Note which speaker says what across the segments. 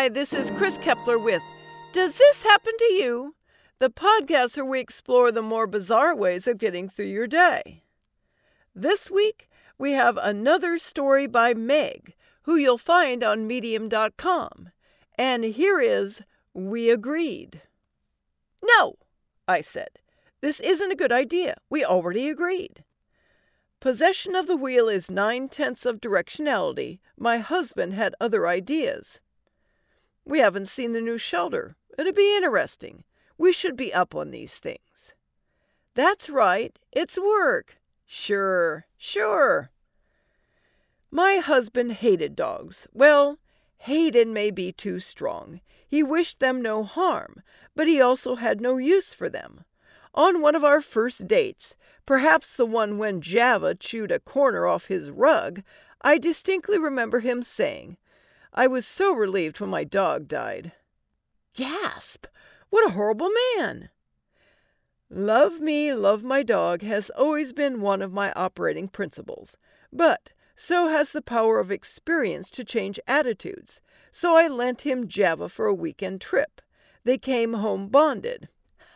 Speaker 1: Hi, this is Chris Kepler with Does This Happen to You? The podcast where we explore the more bizarre ways of getting through your day. This week, we have another story by Meg, who you'll find on Medium.com. And here is We Agreed. No, I said. This isn't a good idea. We already agreed. Possession of the wheel is 9/10 of directionality. My husband had other ideas. We haven't seen the new shelter. It'll be interesting. We should be up on these things. That's right. It's work. Sure. My husband hated dogs. Well, hated may be too strong. He wished them no harm, but he also had no use for them. On one of our first dates, perhaps the one when Java chewed a corner off his rug, I distinctly remember him saying, "I was so relieved when my dog died." Gasp! What a horrible man! Love me, love my dog has always been one of my operating principles, but so has the power of experience to change attitudes. So I lent him Java for a weekend trip. They came home bonded.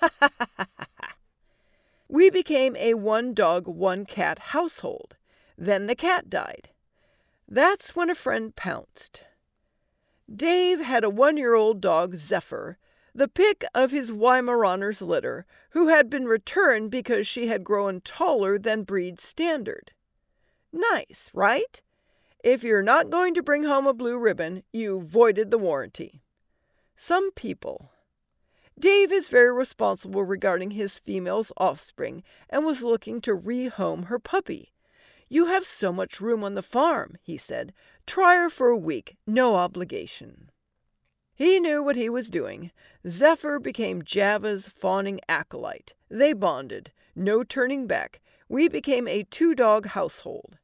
Speaker 1: We became a one-dog, one-cat household. Then the cat died. That's when a friend pounced. Dave had a 1-year-old dog, Zephyr, the pick of his Weimaraners litter, who had been returned because she had grown taller than breed standard. Nice, right? If you're not going to bring home a blue ribbon, you voided the warranty. Some people. Dave is very responsible regarding his female's offspring and was looking to rehome her puppy. "You have so much room on the farm," he said. "Try her for a week, no obligation." He knew what he was doing. Zephyr became Java's fawning acolyte. They bonded. No turning back. We became a 2-dog household.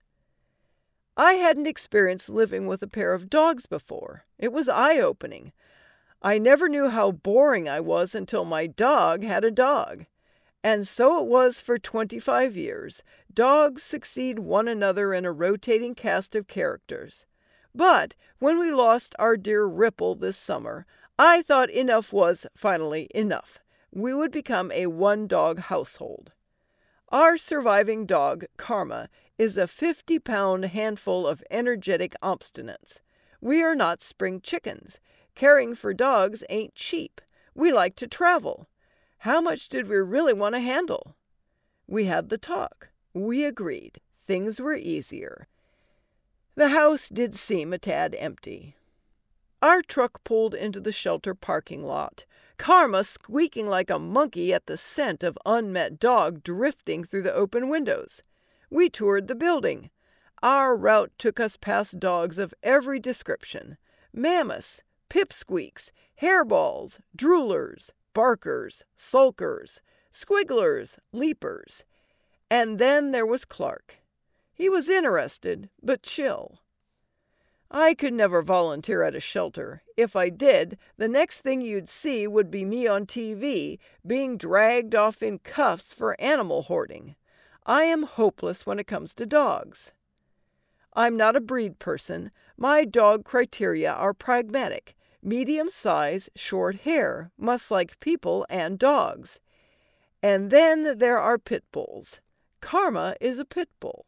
Speaker 1: I hadn't experienced living with a pair of dogs before. It was eye-opening. I never knew how boring I was until my dog had a dog. And so it was for 25 years. Dogs succeed one another in a rotating cast of characters. But when we lost our dear Ripple this summer, I thought enough was finally enough. We would become a 1-dog household. Our surviving dog, Karma, is a 50-pound handful of energetic obstinance. We are not spring chickens. Caring for dogs ain't cheap. We like to travel. How much did we really want to handle? We had the talk. We agreed. Things were easier. The house did seem a tad empty. Our truck pulled into the shelter parking lot, Karma squeaking like a monkey at the scent of unmet dog drifting through the open windows. We toured the building. Our route took us past dogs of every description: mammoths, pipsqueaks, hairballs, droolers, barkers, sulkers, squigglers, leapers. And then there was Clark. He was interested, but chill. I could never volunteer at a shelter. If I did, the next thing you'd see would be me on TV, being dragged off in cuffs for animal hoarding. I am hopeless when it comes to dogs. I'm not a breed person. My dog criteria are pragmatic. Medium size, short hair, must like people and dogs. And then there are pit bulls. Karma is a pit bull.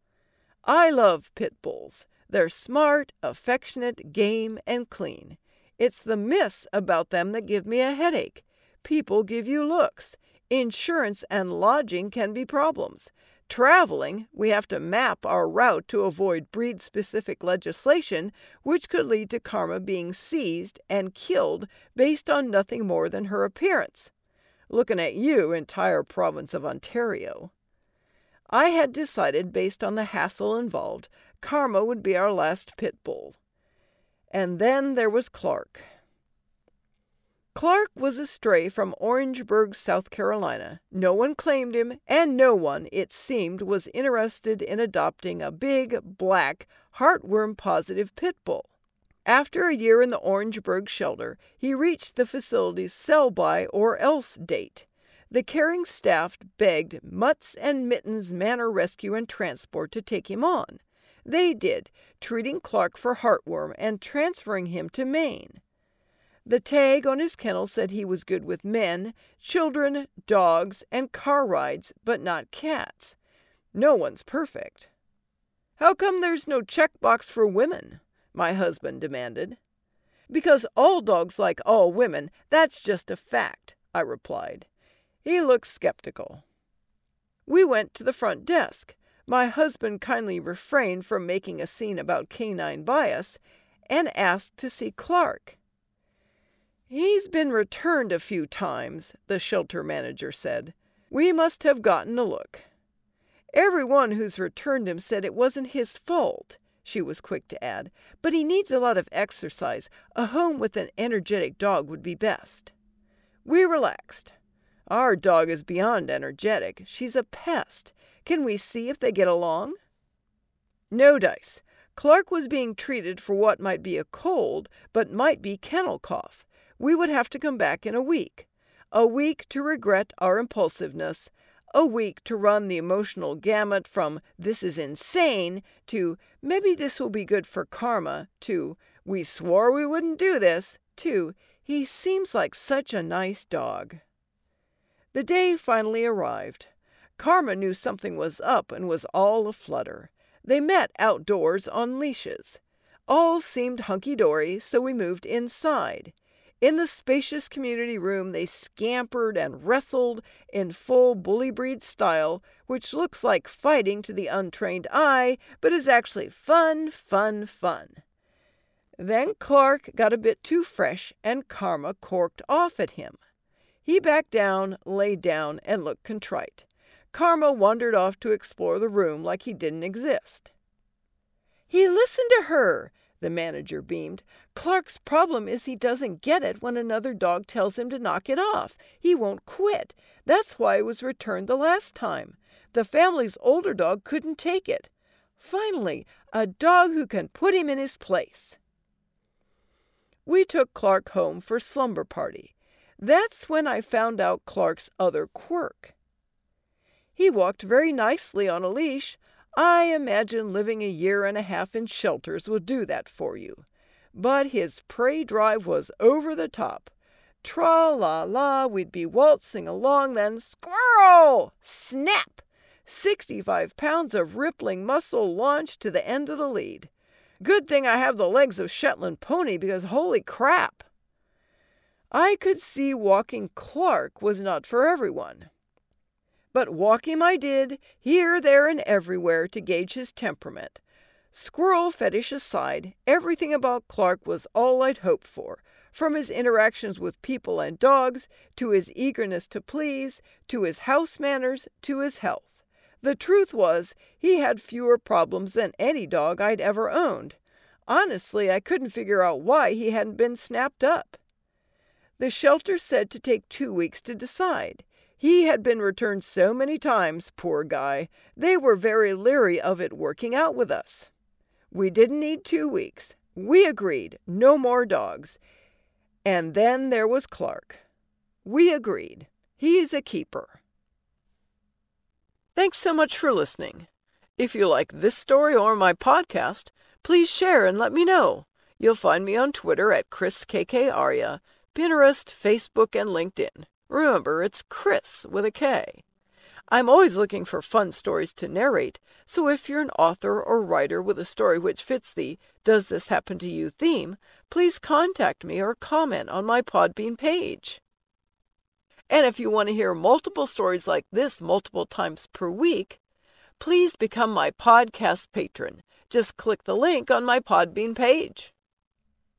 Speaker 1: I love pit bulls. They're smart, affectionate, game, and clean. It's the myths about them that give me a headache. People give you looks. Insurance and lodging can be problems. Traveling, we have to map our route to avoid breed-specific legislation, which could lead to Karma being seized and killed based on nothing more than her appearance. Looking at you, entire province of Ontario. I had decided, based on the hassle involved, Karma would be our last pit bull. And then there was Clark. Clark was a stray from Orangeburg, South Carolina. No one claimed him, and no one, it seemed, was interested in adopting a big, black, heartworm-positive pit bull. After a year in the Orangeburg shelter, he reached the facility's sell-by or else date. The caring staff begged Mutts and Mittens Manor Rescue and Transport to take him on. They did, treating Clark for heartworm and transferring him to Maine. The tag on his kennel said he was good with men, children, dogs, and car rides, but not cats. No one's perfect. "How come there's no checkbox for women?" my husband demanded. "Because all dogs like all women, that's just a fact," I replied. He looked skeptical. We went to the front desk. My husband kindly refrained from making a scene about canine bias and asked to see Clark. "He's been returned a few times," the shelter manager said. "We must have gotten a look." "Everyone who's returned him said it wasn't his fault," she was quick to add, "but he needs a lot of exercise. A home with an energetic dog would be best." We relaxed. "Our dog is beyond energetic. She's a pest. Can we see if they get along?" No dice. Clark was being treated for what might be a cold, but might be kennel cough. We would have to come back in a week. A week to regret our impulsiveness. A week to run the emotional gamut from "this is insane" to "maybe this will be good for karma" to "we swore we wouldn't do this" to "he seems like such a nice dog." The day finally arrived. Karma knew something was up and was all aflutter. They met outdoors on leashes. All seemed hunky-dory, so we moved inside. In the spacious community room they scampered and wrestled in full bully breed style, which looks like fighting to the untrained eye, but is actually fun, fun, fun. Then Clark got a bit too fresh, and Karma corked off at him. He backed down, laid down, and looked contrite. Karma wandered off to explore the room like he didn't exist. "He listened to her," the manager beamed. "Clark's problem is he doesn't get it when another dog tells him to knock it off. He won't quit. That's why he was returned the last time. The family's older dog couldn't take it. Finally, a dog who can put him in his place." We took Clark home for slumber party. That's when I found out Clark's other quirk. He walked very nicely on a leash. I imagine living 1.5 years in shelters will do that for you. But his prey drive was over the top. Tra-la-la, we'd be waltzing along, then squirrel! Snap! 65 pounds of rippling muscle launched to the end of the lead. Good thing I have the legs of Shetland pony, because holy crap! I could see walking Clark was not for everyone. But walk him I did, here, there, and everywhere, to gauge his temperament. Squirrel fetish aside, everything about Clark was all I'd hoped for, from his interactions with people and dogs, to his eagerness to please, to his house manners, to his health. The truth was, he had fewer problems than any dog I'd ever owned. Honestly, I couldn't figure out why he hadn't been snapped up. The shelter said to take 2 weeks to decide. He had been returned so many times, poor guy, they were very leery of it working out with us. We didn't need 2 weeks. We agreed, no more dogs. And then there was Clark. We agreed. He's a keeper. Thanks so much for listening. If you like this story or my podcast, please share and let me know. You'll find me on Twitter at ChrisKKArya, Pinterest, Facebook, and LinkedIn. Remember, it's Chris with a K. I'm always looking for fun stories to narrate, so if you're an author or writer with a story which fits the "Does This Happen to You" theme, please contact me or comment on my Podbean page. And if you want to hear multiple stories like this multiple times per week, please become my podcast patron. Just click the link on my Podbean page.